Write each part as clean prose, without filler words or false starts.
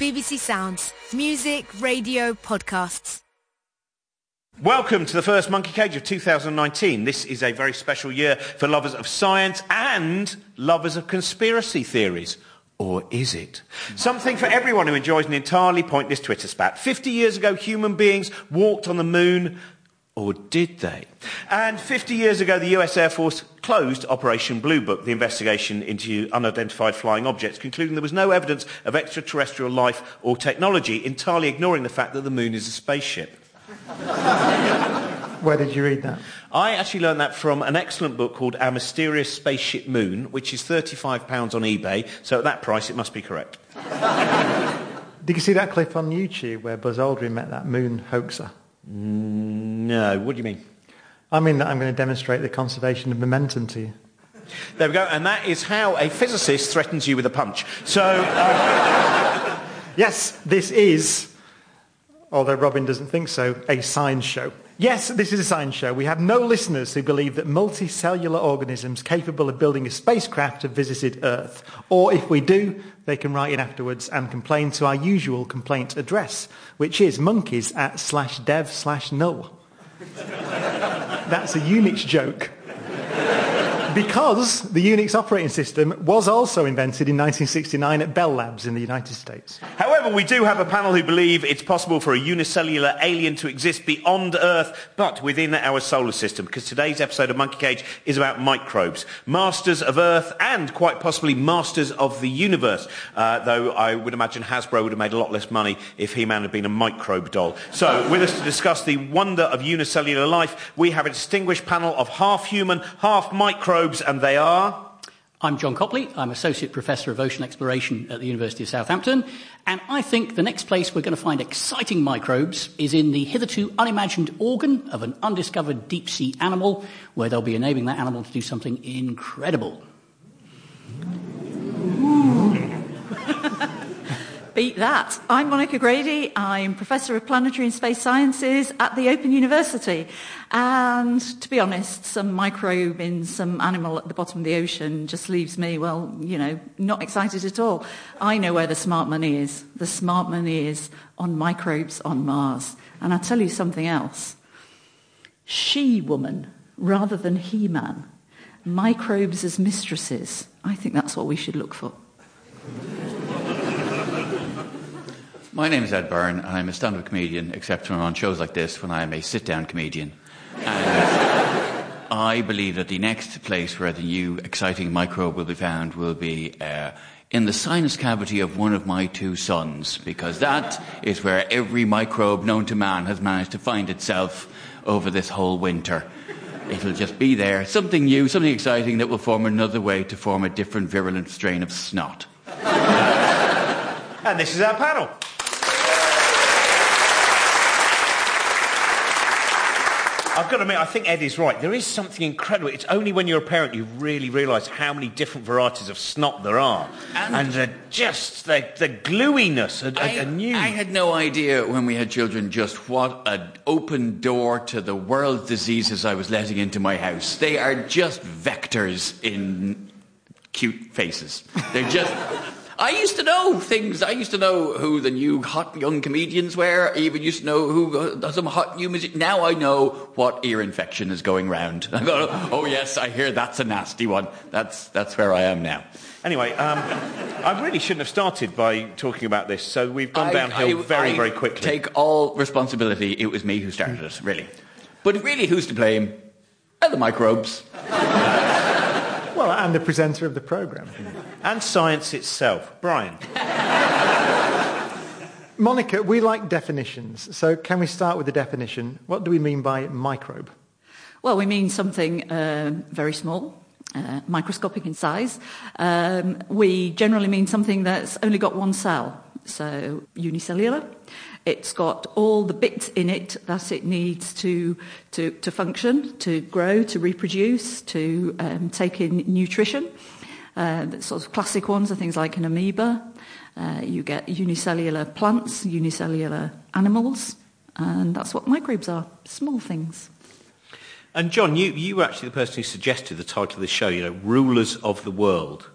BBC Sounds. Music, radio, podcasts. Welcome to the first Monkey Cage of 2019. This is a very special year for lovers of science and lovers of conspiracy theories. Or is it? Something for everyone who enjoys an entirely pointless Twitter spat. 50 years ago, human beings walked on the moon. Or did they? And 50 years ago, the US Air Force closed Operation Blue Book, the investigation into unidentified flying objects, concluding there was no evidence of extraterrestrial life or technology, entirely ignoring the fact that the moon is a spaceship. Where did you read that? I actually learned that from an excellent book called Our Mysterious Spaceship Moon, which is £35 on eBay, so at that price it must be correct. Did you see that clip on YouTube where Buzz Aldrin met that moon hoaxer? No, what do you mean? I mean that I'm going to demonstrate the conservation of momentum to you. There we go, and that is how a physicist threatens you with a punch. So, yes, this is, although Robin doesn't think so, a science show. Yes, this is a science show. We have no listeners who believe that multicellular organisms capable of building a spacecraft have visited Earth. Or if we do, they can write in afterwards and complain to our usual complaint address, which is monkeys@/dev/null. That's a Unix joke. Because the Unix operating system was also invented in 1969 at Bell Labs in the United States. However, we do have a panel who believe it's possible for a unicellular alien to exist beyond Earth, but within our solar system, because today's episode of Monkey Cage is about microbes, masters of Earth and quite possibly masters of the universe, though I would imagine Hasbro would have made a lot less money if He-Man had been a microbe doll. So, with us to discuss the wonder of unicellular life, we have a distinguished panel of half human, half microbe, and they are... I'm John Copley. I'm Associate Professor of Ocean Exploration at the University of Southampton, and I think the next place we're going to find exciting microbes is in the hitherto unimagined organ of an undiscovered deep-sea animal, where they'll be enabling that animal to do something incredible. Beat that. I'm Monica Grady. I'm Professor of Planetary and Space Sciences at the Open University. And to be honest, some microbe in some animal at the bottom of the ocean just leaves me, well, not excited at all. I know where the smart money is. The smart money is on microbes on Mars. And I'll tell you something else. She-woman rather than he-man. Microbes as mistresses. I think that's what we should look for. My name is Ed Byrne, and I'm a stand-up comedian, except when I'm on shows like this, when I am a sit-down comedian. And I believe that the next place where the new exciting microbe will be found will be in the sinus cavity of one of my two sons, because that is where every microbe known to man has managed to find itself over this whole winter. It'll just be there, something new, something exciting that will form another way to form a different virulent strain of snot. And this is our panel. I've got to admit, I think Ed is right. There is something incredible. It's only when you're a parent you really realise how many different varieties of snot there are. And the gluiness are new. I had no idea when we had children just what an open door to the world's diseases I was letting into my house. They are just vectors in cute faces. They're just... I used to know things. I used to know who the new hot young comedians were. I even used to know who some hot new music. Now I know what ear infection is going round. I go, oh yes, I hear that's a nasty one. That's where I am now. Anyway, I really shouldn't have started by talking about this, so we've gone downhill very, very quickly. Take all responsibility. It was me who started it, really. But really, who's to blame? Well, the microbes. Well, and the presenter of the programme. And science itself. Brian. Monica, we like definitions. So can we start with the definition? What do we mean by microbe? Well, we mean something very small, microscopic in size. We generally mean something that's only got one cell, so unicellular. It's got all the bits in it that it needs to function, to grow, to reproduce, to take in nutrition. The sort of classic ones are things like an amoeba. You get unicellular plants, unicellular animals, and that's what microbes are, small things. And John, you were actually the person who suggested the title of this show, Rulers of the World.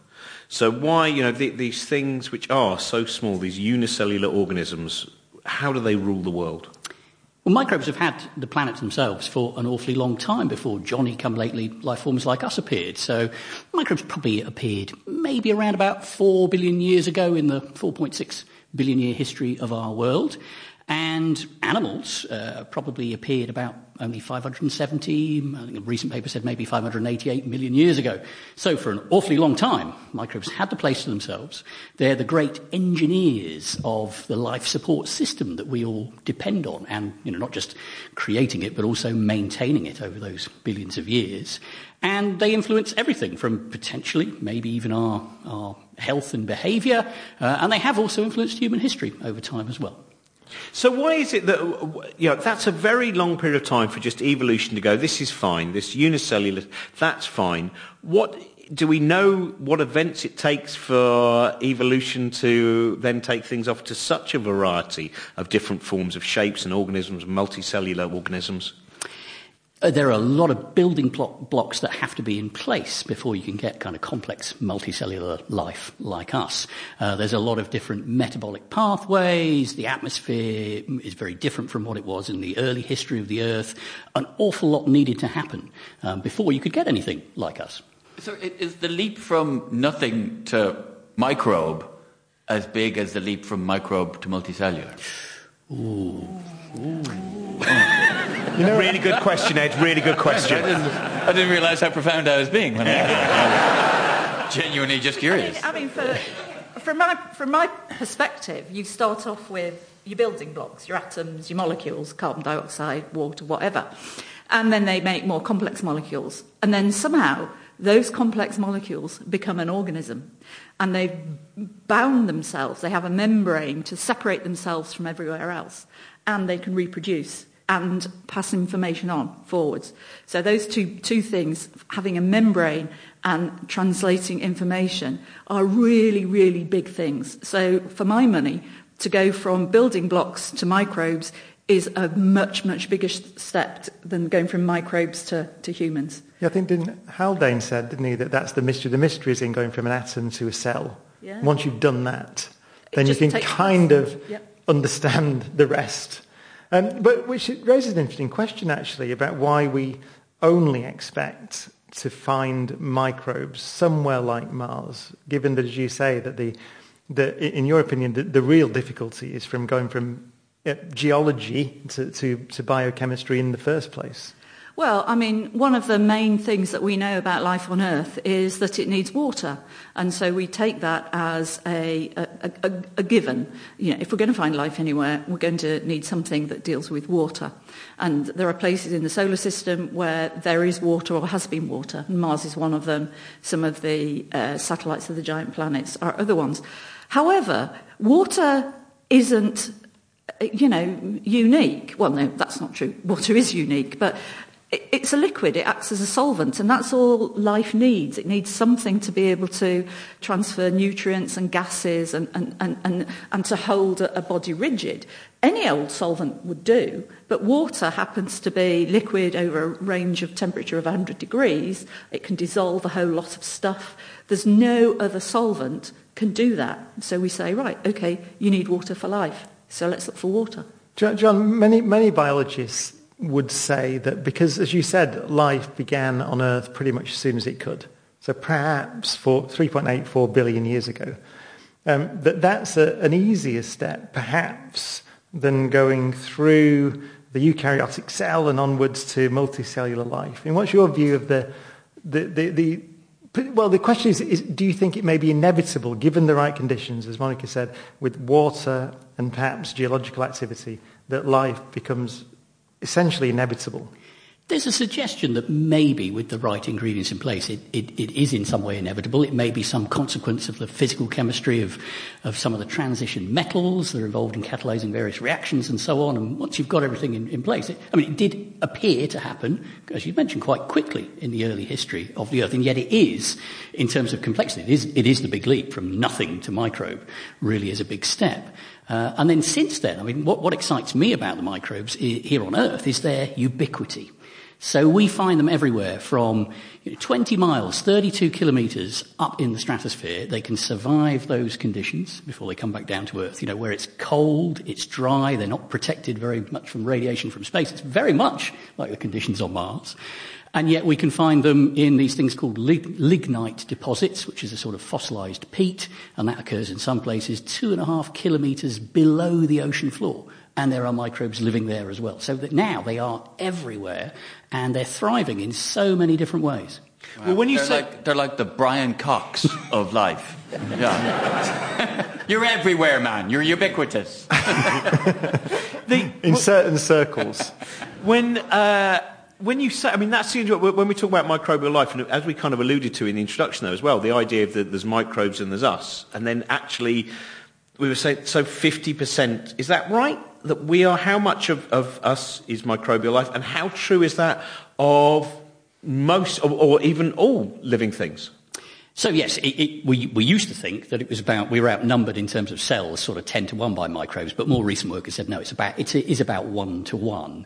So why, these things which are so small, these unicellular organisms, how do they rule the world? Well, microbes have had the planet themselves for an awfully long time before Johnny-come-lately life forms like us appeared. So microbes probably appeared maybe around about 4 billion years ago in the 4.6 billion year history of our world. And animals probably appeared about only 570, I think a recent paper said maybe 588 million years ago. So for an awfully long time, microbes had the place to themselves. They're the great engineers of the life support system that we all depend on, and not just creating it, but also maintaining it over those billions of years. And they influence everything from potentially maybe even our health and behaviour, and they have also influenced human history over time as well. So why is it that, that's a very long period of time for just evolution to go, this is fine, this unicellular, that's fine. Do we know what events it takes for evolution to then take things off to such a variety of different forms of shapes and organisms, multicellular organisms? There are a lot of building blocks that have to be in place before you can get kind of complex multicellular life like us. There's a lot of different metabolic pathways. The atmosphere is very different from what it was in the early history of the Earth. An awful lot needed to happen before you could get anything like us. So is the leap from nothing to microbe as big as the leap from microbe to multicellular? Ooh. Really good question, Ed. Really good question. I didn't realise how profound I was being. Genuinely just curious. I mean, from my perspective, you start off with your building blocks, your atoms, your molecules, carbon dioxide, water, whatever. And then they make more complex molecules. And then somehow those complex molecules become an organism. And they've bound themselves. They have a membrane to separate themselves from everywhere else. And they can reproduce and pass information on forwards. So those two things, having a membrane and translating information, are really, really big things. So for my money, to go from building blocks to microbes is a much, much bigger step than going from microbes to humans. Yeah, I think Haldane said, didn't he, that that's the mystery. The mystery is in going from an atom to a cell. Yeah. Once you've done that, then you can kind of understand the rest. But which raises an interesting question, actually, about why we only expect to find microbes somewhere like Mars, given that, as you say, that in your opinion, the real difficulty is from going from geology to biochemistry in the first place. Well, I mean, one of the main things that we know about life on Earth is that it needs water. And so we take that as a given. If we're going to find life anywhere, we're going to need something that deals with water. And there are places in the solar system where there is water or has been water. Mars is one of them. Some of the satellites of the giant planets are other ones. However, water isn't, unique. Well, no, that's not true. Water is unique, but it's a liquid. It acts as a solvent, and that's all life needs. It needs something to be able to transfer nutrients and gases and to hold a body rigid. Any old solvent would do, but water happens to be liquid over a range of temperature of 100 degrees. It can dissolve a whole lot of stuff. There's no other solvent can do that. So we say, right, okay, you need water for life, so let's look for water. John, many biologists would say that because, as you said, life began on Earth pretty much as soon as it could, so perhaps 3.84 billion years ago, that's an easier step, perhaps, than going through the eukaryotic cell and onwards to multicellular life. And what's your view of the question is, do you think it may be inevitable, given the right conditions, as Monica said, with water and perhaps geological activity, that life becomes essentially inevitable? There's a suggestion that maybe with the right ingredients in place, it is in some way inevitable. It may be some consequence of the physical chemistry of some of the transition metals that are involved in catalyzing various reactions and so on. And once you've got everything in place, it did appear to happen, as you mentioned, quite quickly in the early history of the Earth. And yet it is, in terms of complexity, it is the big leap from nothing to microbe, really is a big step. And then since then, what excites me about the microbes here on Earth is their ubiquity. So we find them everywhere, from, 20 miles, 32 kilometres up in the stratosphere, they can survive those conditions before they come back down to Earth, where it's cold, it's dry, they're not protected very much from radiation from space. It's very much like the conditions on Mars. And yet we can find them in these things called lignite deposits, which is a sort of fossilised peat, and that occurs in some places 2.5 kilometres below the ocean floor. And there are microbes living there as well. So that now they are everywhere, and they're thriving in so many different ways. Wow. Well, when they're like the Brian Cox of life. Yeah. You're everywhere, man. You're ubiquitous. In certain circles. When you say, that's when we talk about microbial life, and as we kind of alluded to in the introduction there as well, the idea of that there's microbes and there's us, and then actually we were saying, so 50%, is that right? That we are, how much of us is microbial life, and how true is that of most, or even all living things? So yes, we used to think that it was we were outnumbered in terms of cells, sort of 10 to 1 by microbes, but more recent work has said no, it is about 1 to 1.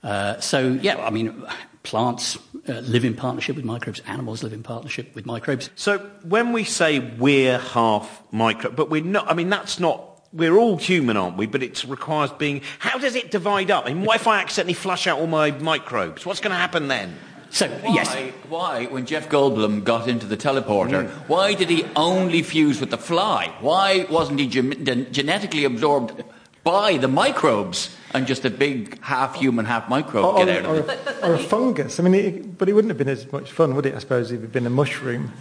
Plants live in partnership with microbes, animals live in partnership with microbes. So when we say we're half microbe, but we're not, we're all human, aren't we? But it requires how does it divide up? What if I accidentally flush out all my microbes? What's going to happen then? So, why, when Jeff Goldblum got into the teleporter, why did he only fuse with the fly? Why wasn't he genetically absorbed by the microbes and just a big half-human, half-microbe get out of it? Or a fungus. But it wouldn't have been as much fun, would it, I suppose, if it had been a mushroom?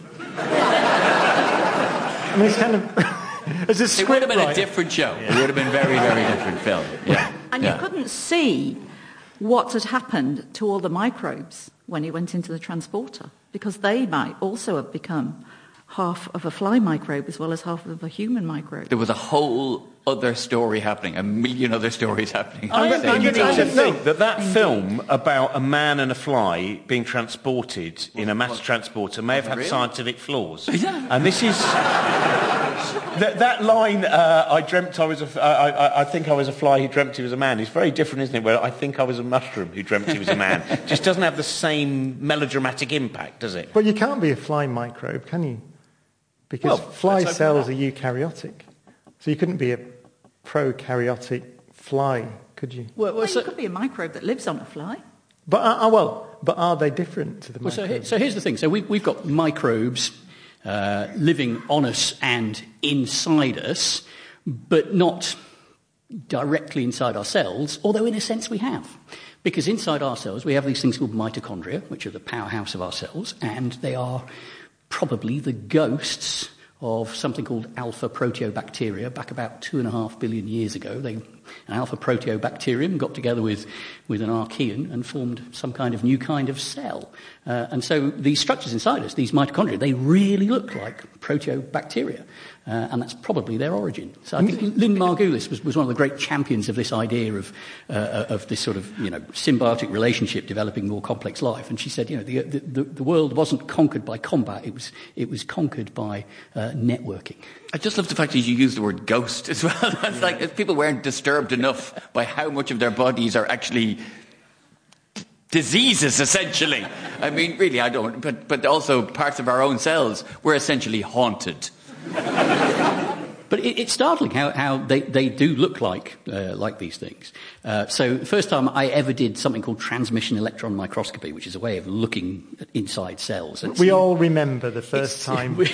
It's kind of... It would have been a different show. Yeah. It would have been very, very different film. Yeah. And you couldn't see what had happened to all the microbes when he went into the transporter, because they might also have become half of a fly microbe as well as half of a human microbe. There was a whole other story happening, a million other stories happening. I need to think that film about a man and a fly being transported in a mass transporter may have had scientific flaws. Yeah. And this is... That line, I think I was a fly who dreamt he was a man, is very different, isn't it? Where I think I was a mushroom who dreamt he was a man. Just doesn't have the same melodramatic impact, does it? Well, you can't be a fly microbe, can you? Because fly cells are eukaryotic. So you couldn't be a prokaryotic fly, could you? Well, you could be a microbe that lives on a fly. But are they different to the microbes? So here's the thing. So we've got microbes living on us and inside us, but not directly inside our cells, although in a sense we have. Because inside our cells we have these things called mitochondria, which are the powerhouse of our cells, and they are probably the ghosts of something called alpha proteobacteria back about 2.5 billion years ago. An alpha proteobacterium got together with an archaean and formed some kind of new kind of cell. And so these structures inside us, these mitochondria, they really look like proteobacteria. And that's probably their origin. So I think Lynn Margulis was one of the great champions of this idea of this sort of symbiotic relationship developing more complex life. And she said, the world wasn't conquered by combat; it was conquered by networking. I just love the fact that you use the word ghost as well. It's like if people weren't disturbed enough by how much of their bodies are actually diseases, essentially. I mean, really, I don't. But also parts of our own cells, we're essentially haunted. But it's startling how they do look like these things. So the first time I ever did something called transmission electron microscopy, which is a way of looking inside cells. We all remember the first time. You'll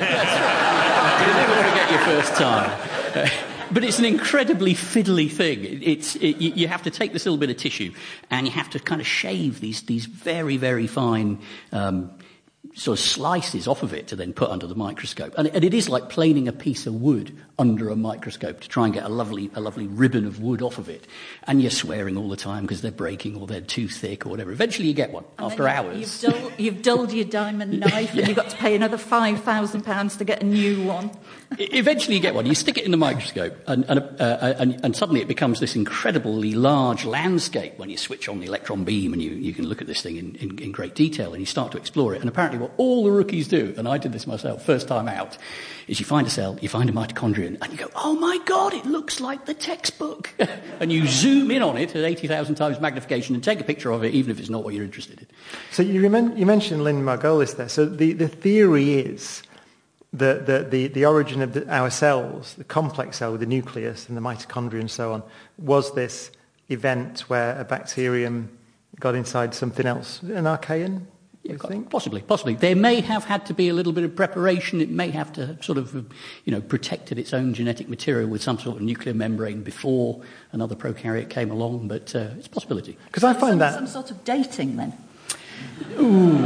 never forget your first time. But it's an incredibly fiddly thing. You have to take this little bit of tissue and you have to kind of shave these very, very fine sort of slices off of it to then put under the microscope. And it is like planing a piece of wood under a microscope to try and get a lovely ribbon of wood off of it. And you're swearing all the time because they're breaking or they're too thick or whatever. Eventually you get one after hours. You've dulled your diamond knife and you've got to pay another £5,000 to get a new one. Eventually you get one. You stick it in the microscope and suddenly it becomes this incredibly large landscape when you switch on the electron beam and you can look at this thing in great detail and you start to explore it. And apparently apparently what all the rookies do, and I did this myself first time out, is you find a cell, you find a mitochondrion, and you go, oh my God, it looks like the textbook. And you zoom in on it at 80,000 times magnification and take a picture of it, even if it's not what you're interested in. So you mentioned Lynn Margolis there. So the theory is that the origin of our cells, the complex cell with the nucleus and the mitochondria and so on, was this event where a bacterium got inside something else, an archaean. Yeah, possibly. There may have had to be a little bit of preparation. It may have to have sort of, protected its own genetic material with some sort of nuclear membrane before another prokaryote came along, but it's a possibility. Because I find that... Some sort of dating, then? Ooh.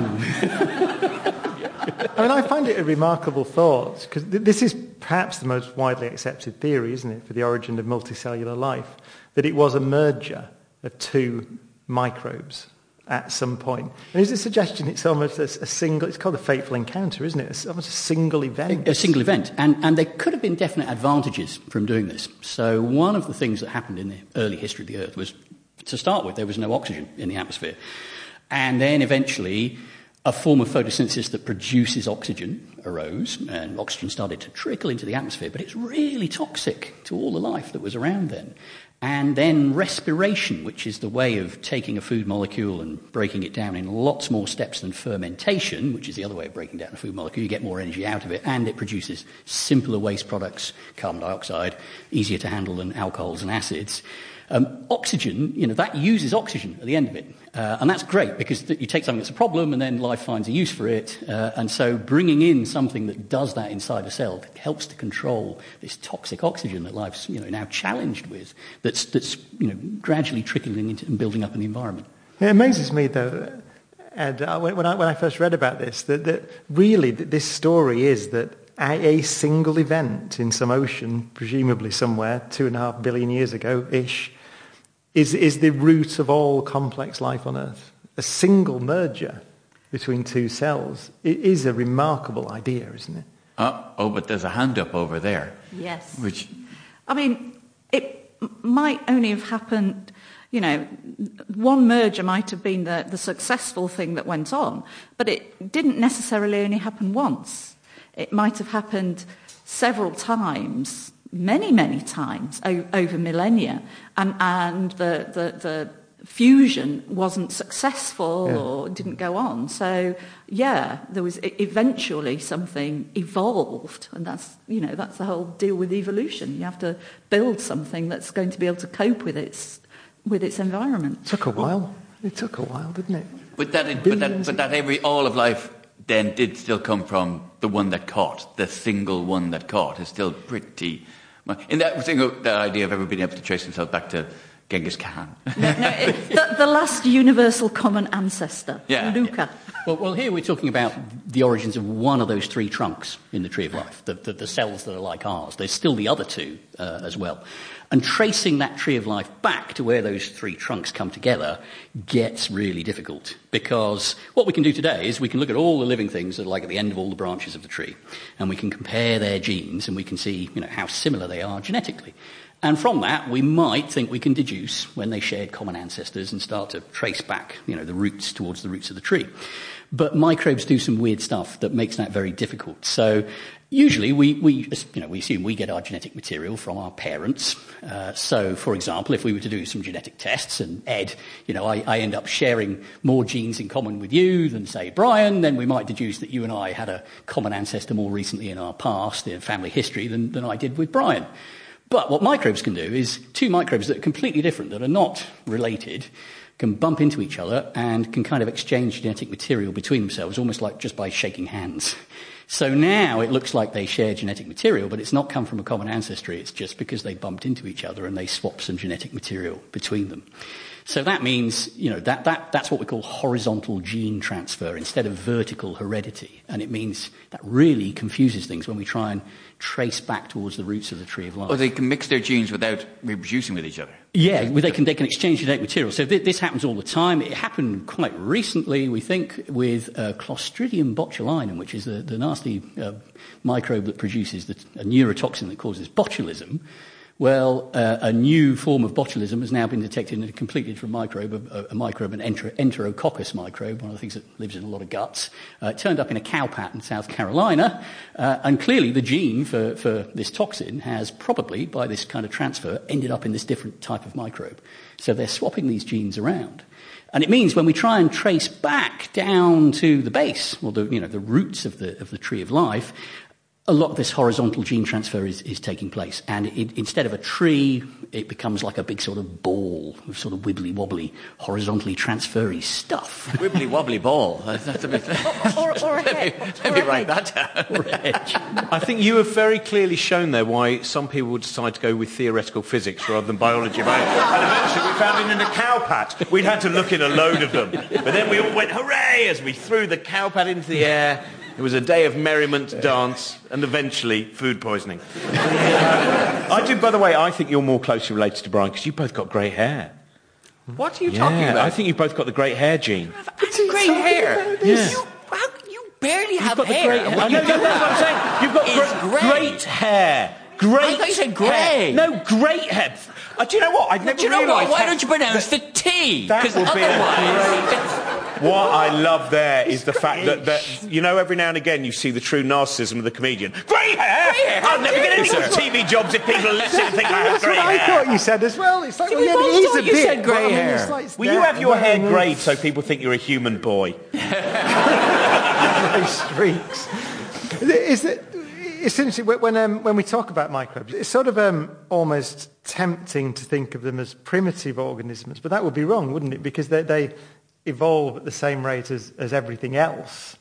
I find it a remarkable thought, because this is perhaps the most widely accepted theory, isn't it, for the origin of multicellular life, that it was a merger of two microbes at some point. And is the suggestion it's almost a single, it's called a fateful encounter, isn't it? It's almost a single event. A single event. And there could have been definite advantages from doing this. So one of the things that happened in the early history of the Earth was, to start with, there was no oxygen in the atmosphere. And then eventually a form of photosynthesis that produces oxygen arose, and oxygen started to trickle into the atmosphere, but it's really toxic to all the life that was around then. And then respiration, which is the way of taking a food molecule and breaking it down in lots more steps than fermentation, which is the other way of breaking down a food molecule. You get more energy out of it, and it produces simpler waste products, carbon dioxide, easier to handle than alcohols and acids. Oxygen, that uses oxygen at the end of it. And that's great, because you take something that's a problem and then life finds a use for it. And so bringing in something that does that inside a cell helps to control this toxic oxygen that life's now challenged with, that's gradually trickling into and building up in the environment. It amazes me, though, Ed, when I first read about this, that really this story is that a single event in some ocean, presumably somewhere 2.5 billion years ago-ish, is the root of all complex life on Earth. A single merger between two cells. It is a remarkable idea, isn't it? But there's a hand up over there. Yes. Which... it might only have happened, one merger might have been the successful thing that went on, but it didn't necessarily only happen once. It might have happened several times, many times over millennia, and the fusion wasn't successful or didn't go on. So there was eventually something evolved, and that's the whole deal with evolution. You have to build something that's going to be able to cope with its environment. It took a while. Didn't it? But all of life then did still come from the one that caught, the single one that caught is still pretty... In that idea of ever being able to trace himself back to Genghis Khan. The last universal common ancestor, Luca. Yeah. Well, here we're talking about the origins of one of those three trunks in the tree of life, the cells that are like ours. There's still the other two as well. And tracing that tree of life back to where those three trunks come together gets really difficult, because what we can do today is we can look at all the living things that are like at the end of all the branches of the tree, and we can compare their genes, and we can see how similar they are genetically. And from that, we might think we can deduce when they shared common ancestors and start to trace back, the roots towards the roots of the tree. But microbes do some weird stuff that makes that very difficult. So usually we assume we get our genetic material from our parents. So, for example, if we were to do some genetic tests, and Ed, I end up sharing more genes in common with you than, say, Brian, then we might deduce that you and I had a common ancestor more recently in our past, in family history, than I did with Brian. But what microbes can do is two microbes that are completely different, that are not related, can bump into each other and can kind of exchange genetic material between themselves, almost like just by shaking hands. So now it looks like they share genetic material, but it's not come from a common ancestry. It's just because they bumped into each other and they swapped some genetic material between them. So that means, that's what we call horizontal gene transfer instead of vertical heredity. And it means that really confuses things when we try and trace back towards the roots of the tree of life. Or they can mix their genes without reproducing with each other. Yeah, they can exchange genetic material. So this happens all the time. It happened quite recently, we think, with Clostridium botulinum, which is the nasty microbe that produces a neurotoxin that causes botulism. Well, a new form of botulism has now been detected in a completely different microbe, an Enterococcus microbe, one of the things that lives in a lot of guts. It turned up in a cow pat in South Carolina, and clearly the gene for this toxin has probably, by this kind of transfer, ended up in this different type of microbe. So they're swapping these genes around. And it means when we try and trace back down to the base, or the roots of the tree of life, a lot of this horizontal gene transfer is taking place. And instead of a tree, it becomes like a big sort of ball of sort of wibbly-wobbly, horizontally transferry stuff. Wibbly-wobbly ball. That's a bit... or a hedge. Let me write that down. Or a hedge. I think you have very clearly shown there why some people would decide to go with theoretical physics rather than biology. And eventually we found it in a cow pat. We'd had to look in a load of them. But then we all went, hooray, as we threw the cow pat into the air. It was a day of merriment, dance, and eventually food poisoning. By the way, I think you're more closely related to Brian because you've both got grey hair. What are you talking about? I think you've both got the great hair gene. Grey hair? Yeah. You barely have got hair. The great hair. No, that's what I'm saying. You've got great hair. Great I thought you said grey. No, great hair. Do you know what? I've never realised. Why don't you pronounce the T? That Because would be otherwise... What I love there is the fact that, every now and again you see the true narcissism of the comedian. Grey hair! I'll never get any good TV jobs if people listen and think I have grey hair. I thought you said as well. It's like, it is a bit. You said grey hair. Well, you have your hair greyed so people think you're a human boy. Those streaks. Essentially, when we talk about microbes, it's sort of almost tempting to think of them as primitive organisms, but that would be wrong, wouldn't it? Because they evolve at the same rate as everything else.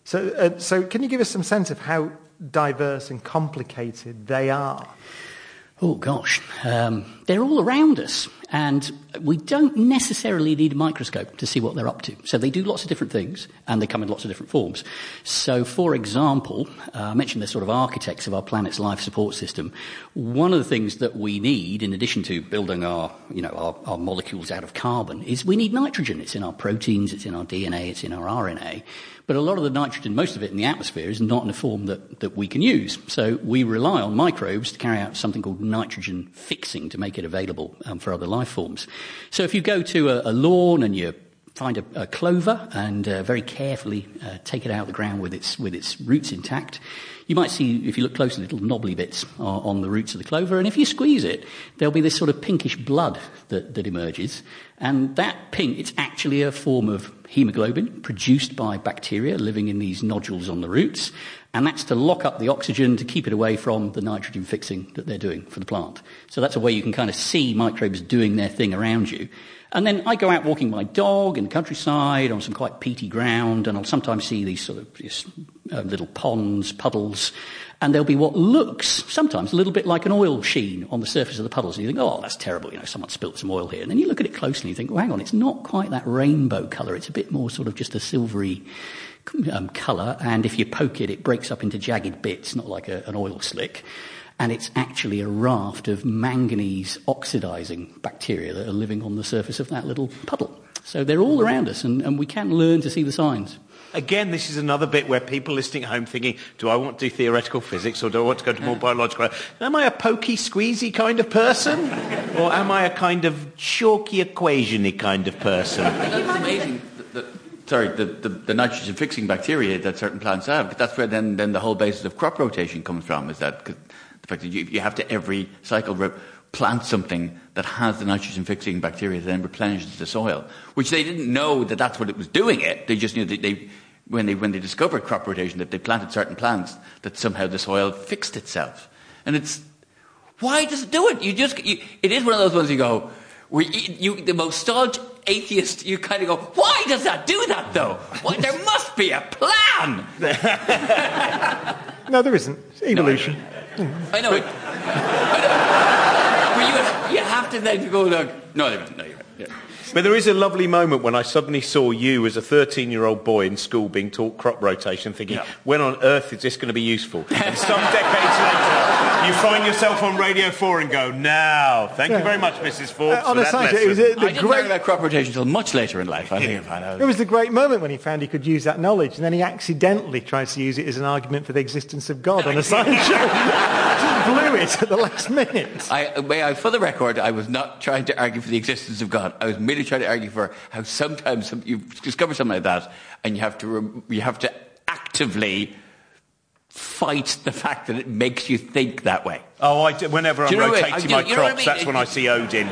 So can you give us some sense of how diverse and complicated they are? Oh, gosh. They're all around us, and we don't necessarily need a microscope to see what they're up to. So they do lots of different things, and they come in lots of different forms. So, for example, I mentioned they're sort of architects of our planet's life support system. One of the things that we need, in addition to building our molecules out of carbon, is we need nitrogen. It's in our proteins, it's in our DNA, it's in our RNA. But a lot of the nitrogen, most of it in the atmosphere, is not in a form that we can use. So we rely on microbes to carry out something called nitrogen fixing to make it available for other life forms. So if you go to a lawn and you find a clover and very carefully take it out of the ground with its roots intact, you might see, if you look closely, little knobbly bits on the roots of the clover. And if you squeeze it, there'll be this sort of pinkish blood that emerges. And that pink, it's actually a form of hemoglobin produced by bacteria living in these nodules on the roots. And that's to lock up the oxygen to keep it away from the nitrogen fixing that they're doing for the plant. So that's a way you can kind of see microbes doing their thing around you. And then I go out walking my dog in the countryside on some quite peaty ground, and I'll sometimes see these sort of little ponds, puddles, and there'll be what looks sometimes a little bit like an oil sheen on the surface of the puddles. And you think, oh, that's terrible, someone spilt some oil here. And then you look at it closely and you think, well, hang on, it's not quite that rainbow colour. It's a bit more sort of just a silvery colour, and if you poke it, it breaks up into jagged bits, not like an oil slick. And it's actually a raft of manganese oxidizing bacteria that are living on the surface of that little puddle. So they're all around us, and we can learn to see the signs. Again, this is another bit where people listening at home thinking, do I want to do theoretical physics or do I want to go to more biological? Am I a pokey, squeezy kind of person? Or am I a kind of chalky, equation-y kind of person? It's amazing. The nitrogen fixing bacteria that certain plants have, that's where then the whole basis of crop rotation comes from, is that the fact that you have to every cycle plant something that has the nitrogen fixing bacteria that then replenishes the soil, which they didn't know that's what it was doing it. They just knew that when they discovered crop rotation, that they planted certain plants, that somehow the soil fixed itself. And why does it do it? It is one of those ones you go, the most staunch atheist, you kind of go, why does that do that though? Why, there must be a plan! No, there isn't. It's evolution. I know. But you have to then go, look, no, you're right. Yeah. But there is a lovely moment when I suddenly saw you as a 13-year-old boy in school being taught crop rotation, thinking, when on earth is this going to be useful? And some decades later, you find yourself on Radio 4 and go, now, thank you very much, Mrs. Forbes, for that lesson. I didn't learn about crop rotation until much later in life. I think it was the great moment when he found he could use that knowledge, and then he accidentally tries to use it as an argument for the existence of God on a science show. blew it at the last minute. For the record, I was not trying to argue for the existence of God. I was merely trying to argue for how sometimes you discover something like that, and you have to actively fight the fact that it makes you think that way. Oh, whenever I'm rotating my crops, that's when I see Odin.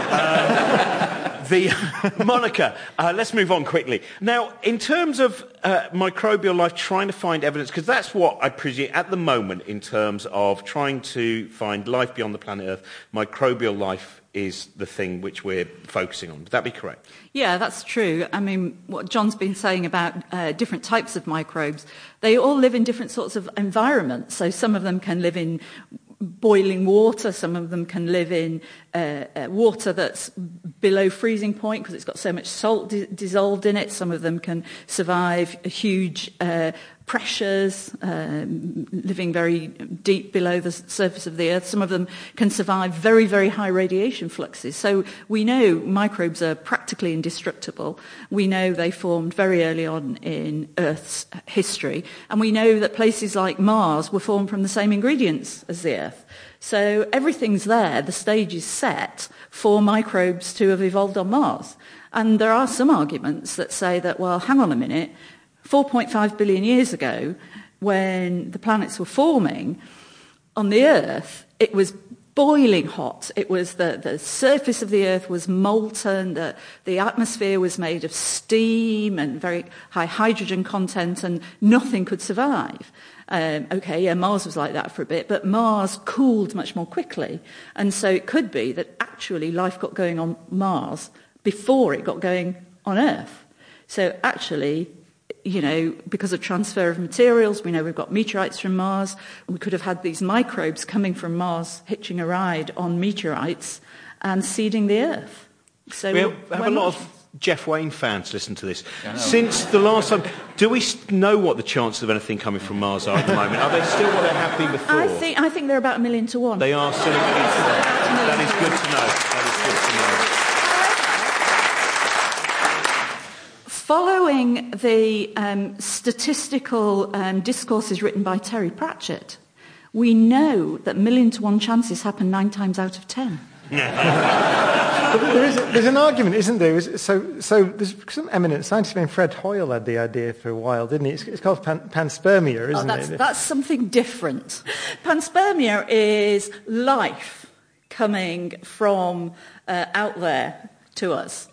Monica, let's move on quickly. Now, in terms of microbial life, trying to find evidence, because that's what I presume at the moment in terms of trying to find life beyond the planet Earth, microbial life is the thing which we're focusing on. Would that be correct? Yeah, that's true. I mean, what John's been saying about different types of microbes, they all live in different sorts of environments. So some of them can live in boiling water, some of them can live in water that's below freezing point because it's got so much salt dissolved in it. Some of them can survive huge pressures, living very deep below the surface of the Earth. Some of them can survive very, very high radiation fluxes. So we know microbes are practically indestructible. We know they formed very early on in Earth's history. And we know that places like Mars were formed from the same ingredients as the Earth. So everything's there. The stage is set for microbes to have evolved on Mars. And there are some arguments that say that, well, hang on a minute, 4.5 billion years ago, when the planets were forming, on the Earth, it was boiling hot. It was the surface of the Earth was molten, the atmosphere was made of steam and very high hydrogen content, and nothing could survive. Mars was like that for a bit, but Mars cooled much more quickly. And so it could be that actually life got going on Mars before it got going on Earth. So actually, because of transfer of materials, we know we've got meteorites from Mars. We could have had these microbes coming from Mars, hitching a ride on meteorites and seeding the Earth. So we have a lot of Jeff Wayne fans listen to this. Since the last time, do we know what the chances of anything coming from Mars are at the moment? Are they still what they have been before? I think they're about 1 million to 1. They are still 1 million to 1. That is good to know. That is good to know. Following the statistical discourses written by Terry Pratchett, we know that 1 million to 1 chances happen 9 times out of 10. But there's an argument, isn't there? So there's some eminent scientist named Fred Hoyle had the idea for a while, didn't he? It's called panspermia, isn't it? That's something different. Panspermia is life coming from out there to us,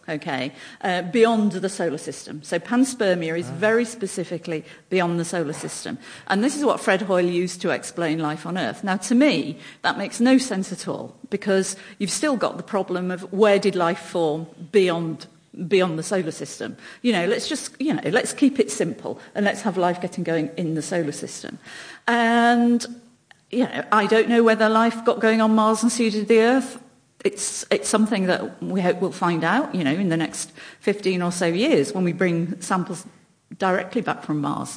beyond the solar system. So panspermia is very specifically beyond the solar system. And this is what Fred Hoyle used to explain life on Earth. Now, to me, that makes no sense at all, because you've still got the problem of where did life form beyond the solar system. Let's keep it simple and let's have life getting going in the solar system. And, I don't know whether life got going on Mars and seeded the Earth. It's something that we hope we'll find out, in the next 15 or so years when we bring samples directly back from Mars.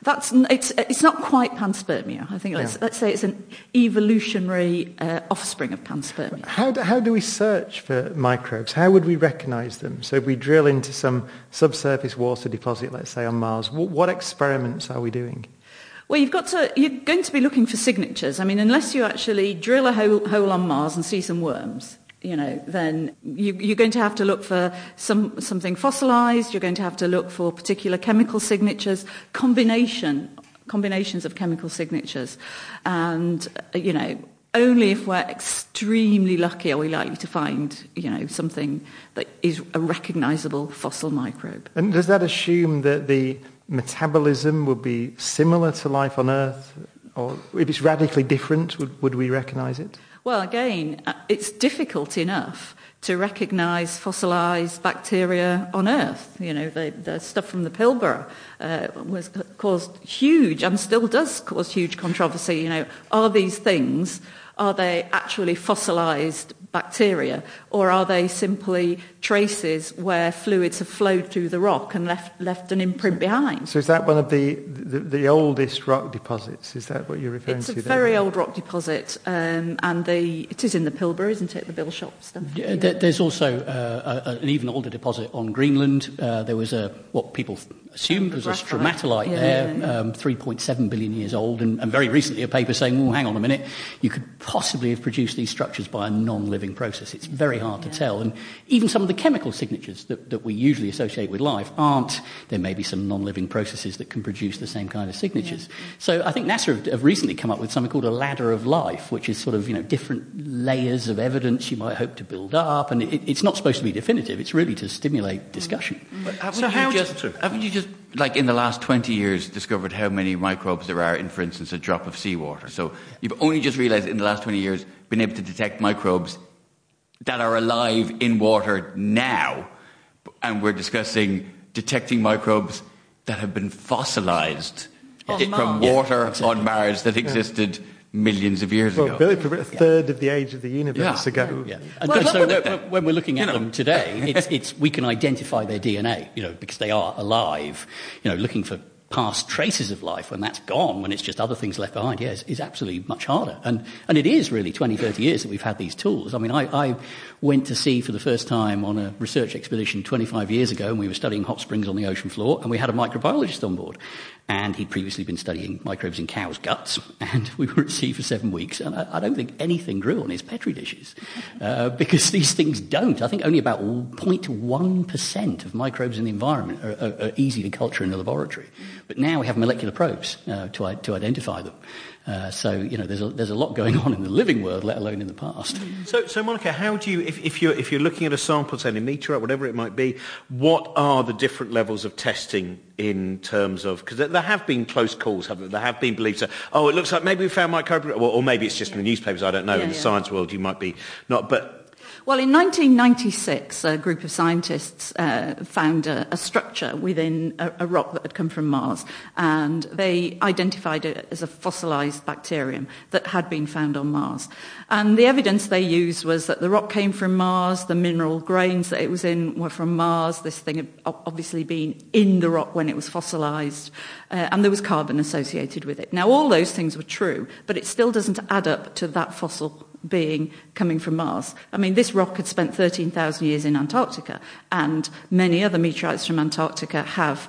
It's not quite panspermia. I think let's say it's an evolutionary offspring of panspermia. How do we search for microbes? How would we recognise them? So if we drill into some subsurface water deposit, let's say on Mars, what experiments are we doing? Well, you're going to be looking for signatures. I mean, unless you actually drill a hole on Mars and see some worms, then you're going to have to look for something fossilized. You're going to have to look for particular chemical signatures, combinations of chemical signatures. And, only if we're extremely lucky are we likely to find, something that is a recognizable fossil microbe. And does that assume that the metabolism would be similar to life on Earth? Or if it's radically different, would we recognise it? Well, again, it's difficult enough to recognise fossilised bacteria on Earth. The stuff from the Pilbara caused huge, and still does cause huge controversy. Are these things, are they actually fossilised bacteria, or are they simply traces where fluids have flowed through the rock and left an imprint behind? So is that one of the oldest rock deposits? Is that what you're referring to? It's a very old rock deposit, and it is in the Pilbara, isn't it? The Bilshop stuff. There's also an even older deposit on Greenland. There was what people assumed was a graphite. stromatolite Yeah, there, 3.7 billion years old, and very recently a paper saying, well, hang on a minute, you could possibly have produced these structures by a non-living process. It's very hard to tell. And even some of the chemical signatures that we usually associate with life aren't. There may be some non-living processes that can produce the same kind of signatures. Yeah. So I think NASA have recently come up with something called a ladder of life, which is sort of, different layers of evidence you might hope to build up. And it's not supposed to be definitive. It's really to stimulate discussion. But haven't you just, like in the last 20 years, discovered how many microbes there are in, for instance, a drop of seawater? So you've only just realised in the last 20 years been able to detect microbes that are alive in water now, and we're discussing detecting microbes that have been fossilised from water on Mars that existed millions of years ago. Billy, for a third of the age of the universe ago. Yeah. And so when we're looking at them today, we can identify their DNA, because they are alive. Looking for past traces of life when that's gone, when it's just other things left behind, is absolutely much harder. And it is really 20, 30 years that we've had these tools. I mean, I went to sea for the first time on a research expedition 25 years ago, and we were studying hot springs on the ocean floor, and we had a microbiologist on board. And he'd previously been studying microbes in cows' guts, and we were at sea for 7 weeks, and I don't think anything grew on his Petri dishes, because these things don't. I think only about 0.1% of microbes in the environment are easy to culture in the laboratory. But now we have molecular probes to identify them. So there's a lot going on in the living world, let alone in the past. So Monica, how do you, if you're looking at a sample, say a meteorite, whatever it might be, what are the different levels of testing in terms of, because there have been close calls, haven't there? There have been beliefs that, it looks like maybe we found microbial, or maybe it's just in the newspapers, I don't know. In the science world, you might be not, but. Well, in 1996, a group of scientists found a structure within a rock that had come from Mars, and they identified it as a fossilised bacterium that had been found on Mars. And the evidence they used was that the rock came from Mars, the mineral grains that it was in were from Mars, this thing had obviously been in the rock when it was fossilised, and there was carbon associated with it. Now, all those things were true, but it still doesn't add up to that fossil being coming from Mars. I mean, this rock had spent 13,000 years in Antarctica, and many other meteorites from Antarctica have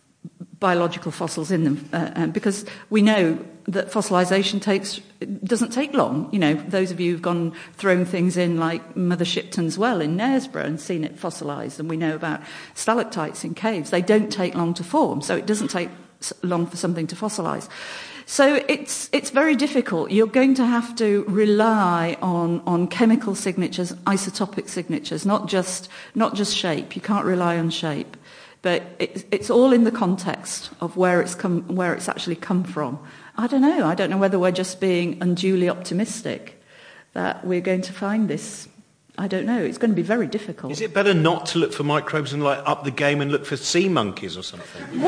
biological fossils in them, because we know that fossilization doesn't take long. Those of you who've thrown things in like Mother Shipton's well in Knaresborough and seen it fossilized, and we know about stalactites in caves. They don't take long to form, so it doesn't take long for something to fossilize. So it's very difficult. You're going to have to rely on chemical signatures, isotopic signatures, not just shape. You can't rely on shape, but it's all in the context of where it's actually come from. I don't know. I don't know whether we're just being unduly optimistic that we're going to find this. I don't know. It's going to be very difficult. Is it better not to look for microbes and up the game and look for sea monkeys or something?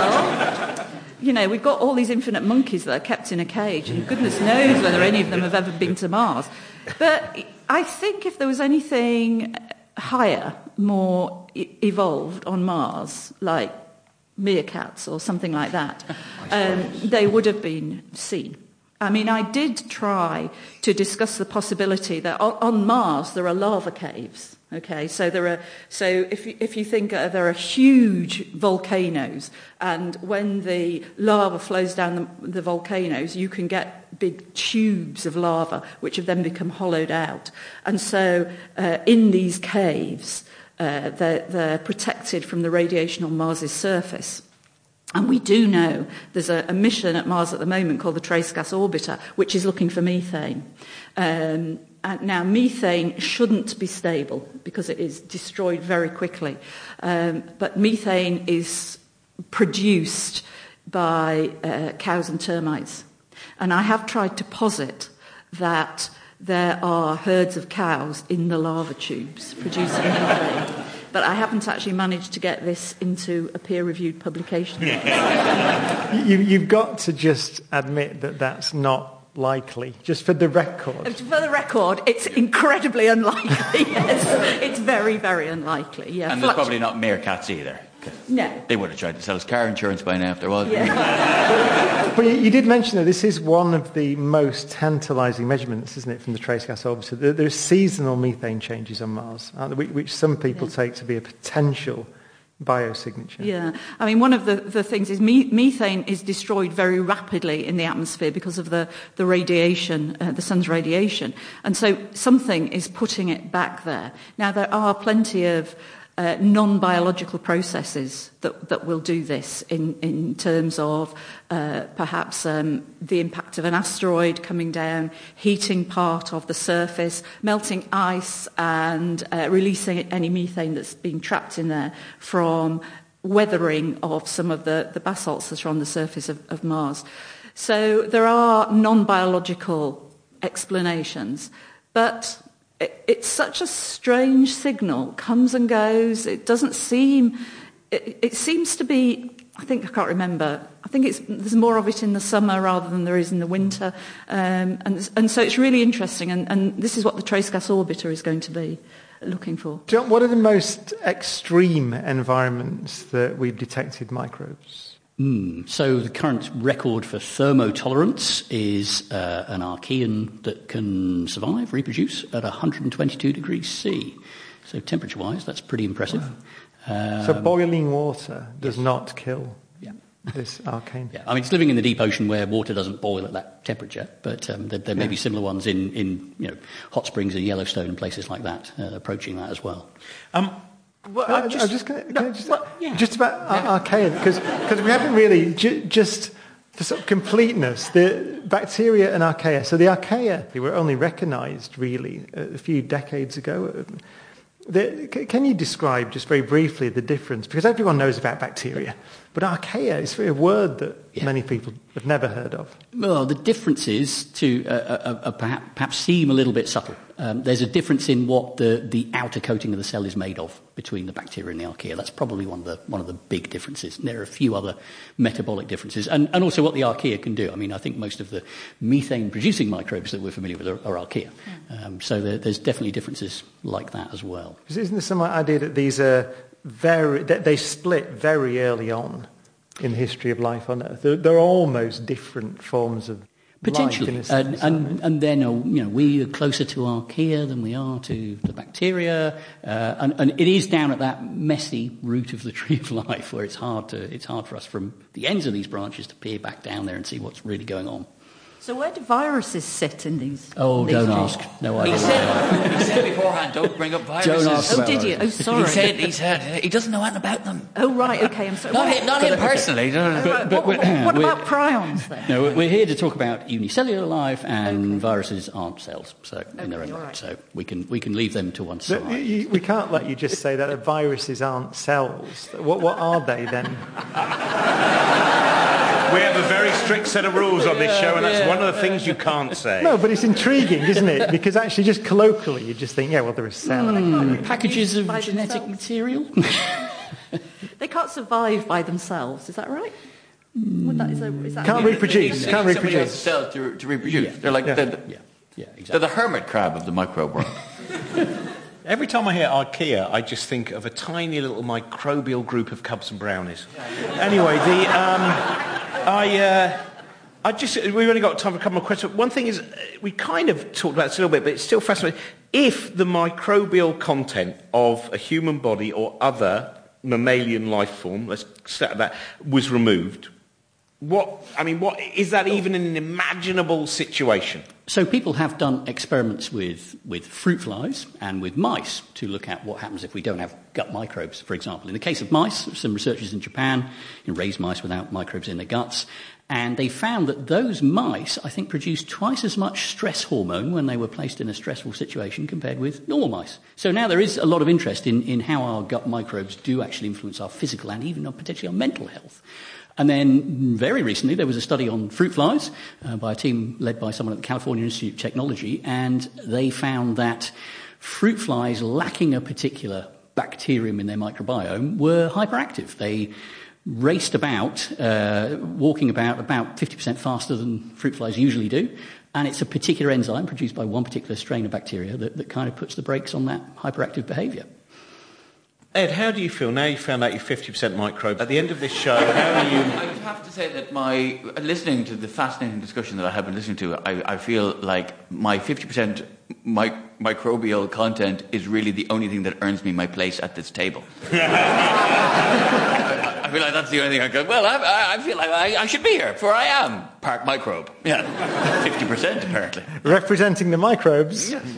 Well, we've got all these infinite monkeys that are kept in a cage, and goodness knows whether any of them have ever been to Mars. But I think if there was anything higher, more evolved on Mars, like meerkats or something like that, they would have been seen. I mean, I did try to discuss the possibility that on Mars there are lava caves. Okay, so if you think there are huge volcanoes, and when the lava flows down the volcanoes, you can get big tubes of lava which have then become hollowed out. And so in these caves, they're protected from the radiation on Mars's surface. And we do know there's a mission at Mars at the moment called the Trace Gas Orbiter, which is looking for methane. Now, methane shouldn't be stable because it is destroyed very quickly. But methane is produced by cows and termites. And I have tried to posit that there are herds of cows in the lava tubes producing methane. But I haven't actually managed to get this into a peer-reviewed publication. You've got to just admit that that's not likely, just for the record. For the record, it's incredibly unlikely, yes. It's very, very unlikely, yeah. And there's probably not meerkats either. No. They would have tried to sell us car insurance by now if there was. Yeah. But you did mention that this is one of the most tantalising measurements, isn't it, from the Trace Gas Orbiter? There's seasonal methane changes on Mars, aren't there, which some people take to be a potential Biosignature. Yeah. I mean, one of the things is methane is destroyed very rapidly in the atmosphere because of the radiation, the sun's radiation. And so something is putting it back there. Now, there are plenty of non-biological processes that will do this in terms of perhaps the impact of an asteroid coming down, heating part of the surface, melting ice and releasing any methane that's been trapped in there from weathering of some of the basalts that are on the surface of Mars. So there are non-biological explanations, but it's such a strange signal, comes and goes. It doesn't seem. It seems to be. I can't remember. I think there's more of it in the summer rather than there is in the winter, and so it's really interesting. And this is what the Trace Gas Orbiter is going to be looking for. John, what are the most extreme environments that we've detected microbes? So the current record for thermotolerance is an Archean that can survive, reproduce at 122 degrees C. So temperature-wise, that's pretty impressive. Wow. So boiling water does not kill this Archean? Yeah, I mean, it's living in the deep ocean where water doesn't boil at that temperature, but there may be similar ones in hot springs in Yellowstone and places like that, approaching that as well. Just about Archaea, because we haven't really, just for sort of completeness, the bacteria and Archaea. So the Archaea, they were only recognised really a few decades ago. Can you describe just very briefly the difference? Because everyone knows about bacteria, but Archaea is a word that many people have never heard of. Well, the differences perhaps seem a little bit subtle. There's a difference in what the outer coating of the cell is made of between the bacteria and the Archaea. That's probably one of the big differences. And there are a few other metabolic differences, and also what the Archaea can do. I mean, I think most of the methane-producing microbes that we're familiar with are Archaea. So there's definitely differences like that as well. Isn't there some idea that these are they split very early on in the history of life on Earth? They're almost different forms of potentially, life, in a sense, and then we are closer to Archaea than we are to the bacteria, and it is down at that messy root of the tree of life where it's hard for us from the ends of these branches to peer back down there and see what's really going on. So where do viruses sit in these? Oh, these don't trees? ask. No idea. He said beforehand, don't bring up viruses. Don't ask. Oh, did you? Oh, sorry. He said he doesn't know anything about them. Oh, right. Okay, I'm sorry. Not him personally. What about prions then? No, we're here to talk about unicellular life, and viruses aren't cells, so in their own right. So we can leave them to one side. We can't let you just say that viruses aren't cells. What are they then? We have a very strict set of rules on this show, and that's one of the things you can't say. No, but it's intriguing, isn't it? Because actually, just colloquially, you just think, they're a cell. Packages of genetic material. They can't survive by themselves. Is that right? Is that Can't reproduce. Can't Somebody reproduce. has cells to reproduce. Yeah. They're like exactly. They're the hermit crab of the microbe world. Every time I hear Archaea, I just think of a tiny little microbial group of cubs and brownies. Anyway, we've only got time for a couple more questions. One thing is, we kind of talked about this a little bit, but it's still fascinating. If the microbial content of a human body or other mammalian life form, let's start that, was removed, what is that even an imaginable situation? So people have done experiments with fruit flies and with mice to look at what happens if we don't have gut microbes, for example. In the case of mice, some researchers in Japan raised mice without microbes in their guts, and they found that those mice, I think, produced twice as much stress hormone when they were placed in a stressful situation compared with normal mice. So now there is a lot of interest in how our gut microbes do actually influence our physical and even potentially our mental health. And then very recently there was a study on fruit flies by a team led by someone at the California Institute of Technology, and they found that fruit flies lacking a particular bacterium in their microbiome were hyperactive. They raced about, walking about 50% faster than fruit flies usually do, and it's a particular enzyme produced by one particular strain of bacteria that kind of puts the brakes on that hyperactive behaviour. Ed, how do you feel now you've found out you're 50% microbe? At the end of this show, how do you... I would have to say that listening to the fascinating discussion that I have been listening to, I feel like my 50% microbial content is really the only thing that earns me my place at this table. I feel like that's the only thing I go, well, I feel like I should be here, for I am part microbe. Yeah, 50% apparently. Representing the microbes. Yes.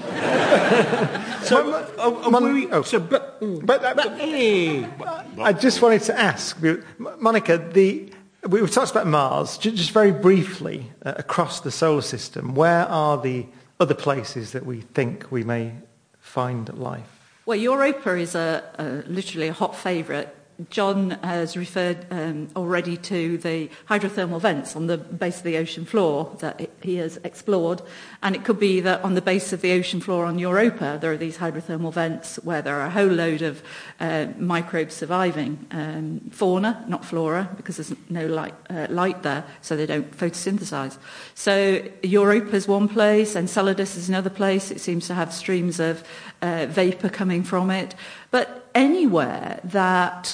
I just wanted to ask, Monica, we've talked about Mars, just very briefly, across the solar system, where are the other places that we think we may find life? Well, Europa is literally a hot favourite. John has referred already to the hydrothermal vents on the base of the ocean floor that he has explored. And it could be that on the base of the ocean floor on Europa, there are these hydrothermal vents where there are a whole load of microbes surviving. Fauna, not flora, because there's no light there, so they don't photosynthesize. So Europa is one place, Enceladus is another place. It seems to have streams of vapour coming from it. But anywhere that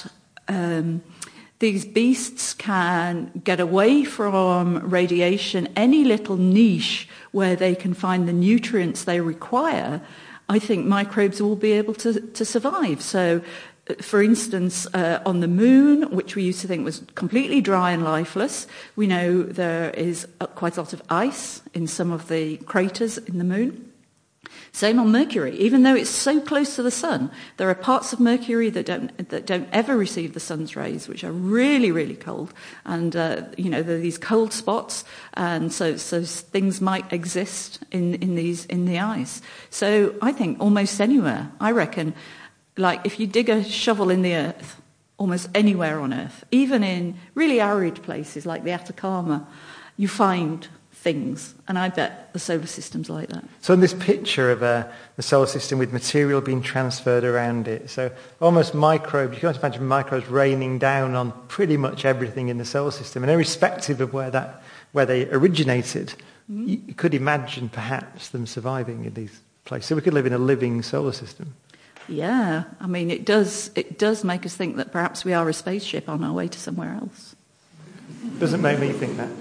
these beasts can get away from radiation, any little niche where they can find the nutrients they require, I think microbes will be able to survive. So, for instance, on the moon, which we used to think was completely dry and lifeless, we know there is quite a lot of ice in some of the craters in the moon. Same on Mercury. Even though it's so close to the sun, there are parts of Mercury that don't ever receive the sun's rays, which are really, really cold. And there are these cold spots, and so things might exist in the ice. So I think almost anywhere. I reckon, like if you dig a shovel in the earth, almost anywhere on Earth, even in really arid places like the Atacama, you find things, and I bet the solar system's like that. So in this picture of the solar system with material being transferred around it, so almost microbes, you can't imagine microbes raining down on pretty much everything in the solar system, and irrespective of where they originated, you could imagine perhaps them surviving in these places. So we could live in a living solar system. Yeah, I mean, it does make us think that perhaps we are a spaceship on our way to somewhere else. Doesn't make me think that.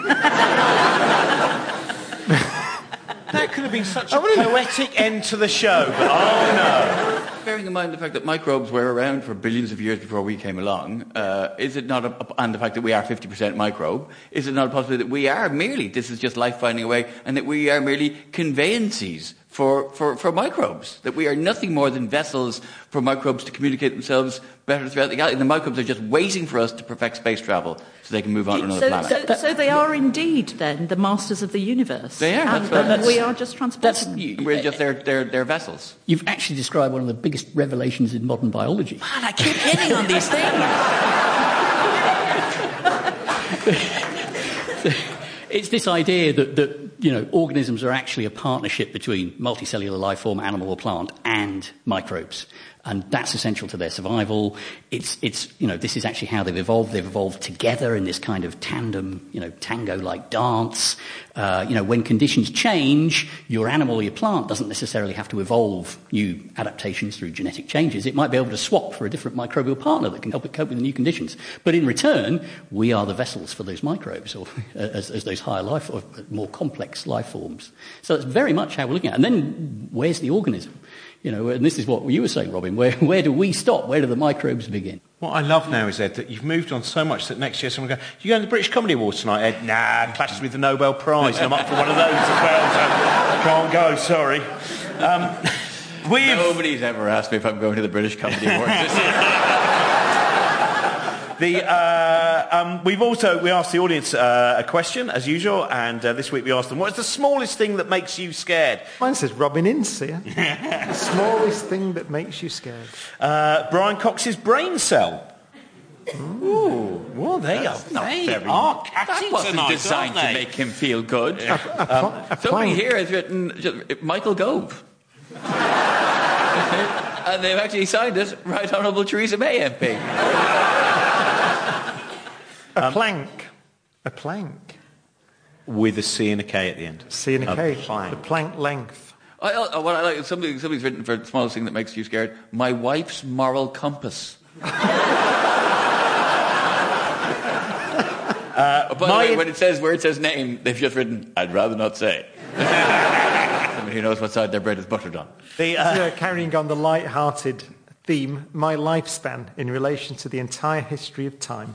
That could have been such a poetic end to the show, but oh no. Bearing in mind the fact that microbes were around for billions of years before we came along, is it not, and the fact that we are 50% microbe, is it not a possibility that we are merely, this is just life finding a way, and that we are merely conveyances for microbes, that we are nothing more than vessels for microbes to communicate themselves better throughout the galaxy. The microbes are just waiting for us to perfect space travel so they can move on to another planet. So they are indeed then the masters of the universe. They are. And we are just transporting them. We're just their vessels. You've actually described one of the biggest revelations in modern biology. Man, I keep hitting on these things. It's this idea that organisms are actually a partnership between multicellular life form, animal or plant, and microbes. And that's essential to their survival. It's this is actually how they've evolved. They've evolved together in this kind of tandem, tango-like dance. When conditions change, your animal or your plant doesn't necessarily have to evolve new adaptations through genetic changes. It might be able to swap for a different microbial partner that can help it cope with the new conditions. But in return, we are the vessels for those microbes, or as those higher life or more complex life forms. So that's very much how we're looking at it. And then where's the organism? And this is what you were saying, Robin. Where do we stop? Where do the microbes begin? What I love now is, Ed, that you've moved on so much that next year someone will go, you going to the British Comedy Awards tonight, Ed? Nah, clashes with the Nobel Prize, and I'm up for one of those as well, so can't go, sorry. Nobody's ever asked me if I'm going to the British Comedy Awards this year. We asked the audience a question, as usual, and this week we asked them, what is the smallest thing that makes you scared? Mine says Robin Ince here. The smallest thing that makes you scared. Brian Cox's brain cell. Ooh, well, they are catchy That wasn't tonight, designed to make him feel good. Somebody here has written Michael Gove. And they've actually signed it, Right Honourable Theresa May MP. A plank. With a C and a K at the end. C and a K. Plank. The plank length. What I like, somebody's written for the smallest thing that makes you scared, my wife's moral compass. By the way, where it says name, they've just written, I'd rather not say. who knows what side their bread is buttered on. Carrying on the light-hearted theme, my lifespan in relation to the entire history of time.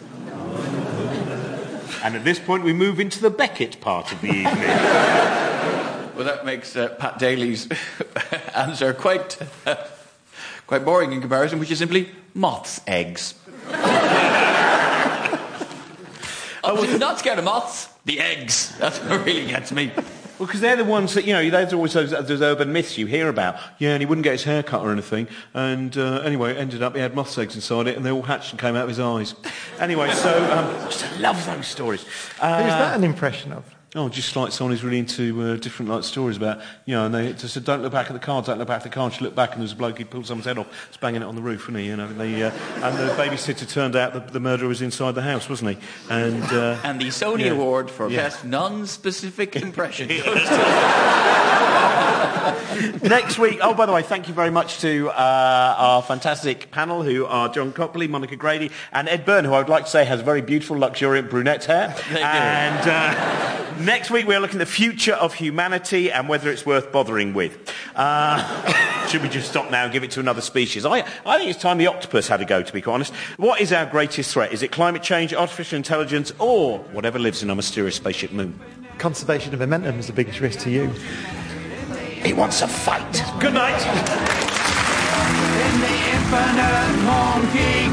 And at this point, we move into the Beckett part of the evening. Well, that makes Pat Daly's answer quite boring in comparison, which is simply moths' eggs. I'm not scared of moths. The eggs. That's what really gets me. Well, because they're the ones that, there's always those urban myths you hear about. Yeah, and he wouldn't get his hair cut or anything. And anyway, it ended up he had moth's eggs inside it, and they all hatched and came out of his eyes. Anyway, so I just love those stories. Who's that an impression of? Oh, just like someone who's really into different stories about, and they just said, don't look back at the car, don't look back at the car. And she looked back and there was a bloke who'd pulled someone's head off, was banging it on the roof, wasn't he? And the babysitter turned out the murderer was inside the house, wasn't he? And the Sony Award for Best Non-Specific Impression. Next week, by the way, thank you very much to our fantastic panel, who are John Copley, Monica Grady, and Ed Byrne, who I would like to say has very beautiful, luxuriant brunette hair. And next week, we're looking at the future of humanity and whether it's worth bothering with. Should we just stop now and give it to another species? I think it's time the octopus had a go, to be quite honest. What is our greatest threat? Is it climate change, artificial intelligence, or whatever lives in our mysterious spaceship moon? Conservation of momentum is the biggest risk to you. He wants a fight. Good night. In the infinite monkey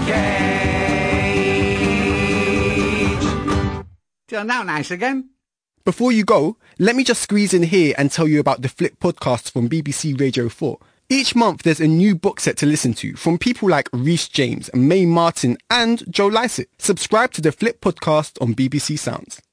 cage. Till now, nice again. Before you go, let me just squeeze in here and tell you about the Flip podcast from BBC Radio 4. Each month there's a new book set to listen to from people like Rhys James, Mae Martin and Joe Lycett. Subscribe to the Flip podcast on BBC Sounds.